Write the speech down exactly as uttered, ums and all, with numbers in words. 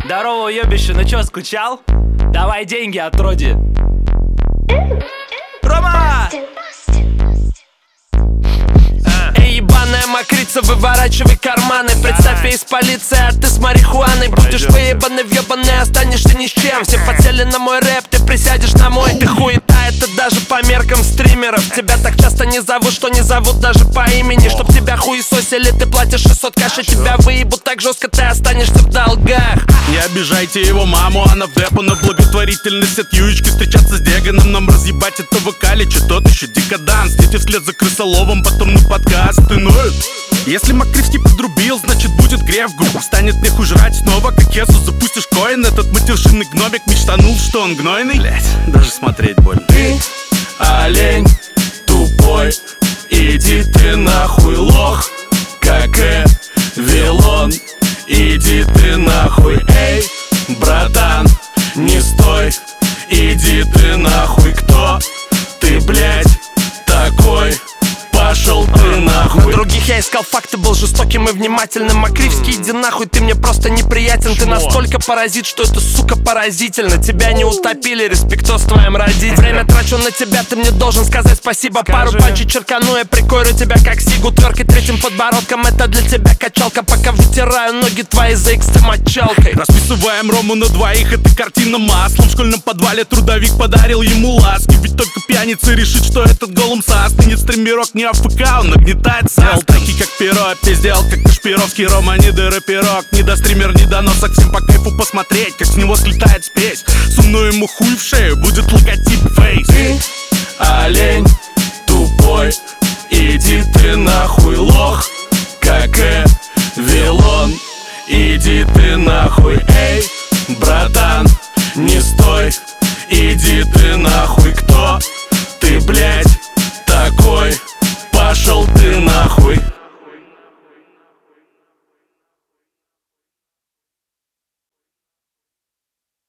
Здорово, уебище, ну чё, скучал? Давай деньги, отроди. Рома! Эй, ебаная мокрица, выворачивай карманы. Представь, я из полиции, а ты с марихуаной. Будешь выебанный, въебанный, останешься ни с чем. Все подсели на мой рэп, ты присядешь на мой. Ты хуета, это даже по меркам стримеров. Тебя так часто не зовут, что не зовут даже по имени. Чтоб тебя хуесосили, ты платишь шестьсот кэша. Тебя выебут так жестко, ты останешься в долгах. Не обижайте его маму, она в депо на благотворительность от Юечки. Встречаться с Деганом, нам разъебать этого Калича. Тот еще декаданс, дети вслед за крысоловом, потом на подкасты ноют. Если Макривский подрубил, значит будет греф. Группа станет нехуй жрать снова, как Есу. Запустишь коин, этот матершинный гномик мечтанул, что он гнойный. Блять, даже смотреть больно. Ты олень тупой, иди ты нахуй, лох, как Эвилон. Иди ты нахуй, эй, братан, не стой. Иди ты нахуй, кто ты, блять, такой? Пошел ты нахуй. На других я искал факты, был жестоким и внимательным. Макривский, иди нахуй, ты мне просто неприятен. Ты настолько паразит, что это, сука, поразительно. Тебя не утопили, респектос твоим родителям. Время трачу на тебя, ты мне должен сказать спасибо. Скажи. Пару панчей черкану, я прикорю тебя как сигу. Тверкой третьим подбородком, это для тебя качалка. Пока вытираю ноги твои за икс мочалкой. Расписываем Рому на двоих, это картина маслом. В школьном подвале трудовик подарил ему ласки. Ведь только пьяница решит, что этот голым састынет. Стримерок не АФК, он нагнетает сал. Таки как перо, пиздел, как Кашпировский. Рома не до рэперок, не до стример, не до носа. Всем по кайфу посмотреть, как с него слетает спесь. Сумну ему хуй в шею, будет логотип фейс. Ты олень тупой, иди ты нахуй, лох, как Эвилон. Иди ты нахуй, эй, братан, не стой. Иди ты нахуй, кто ты, блять, такой? Пошел ты нахуй.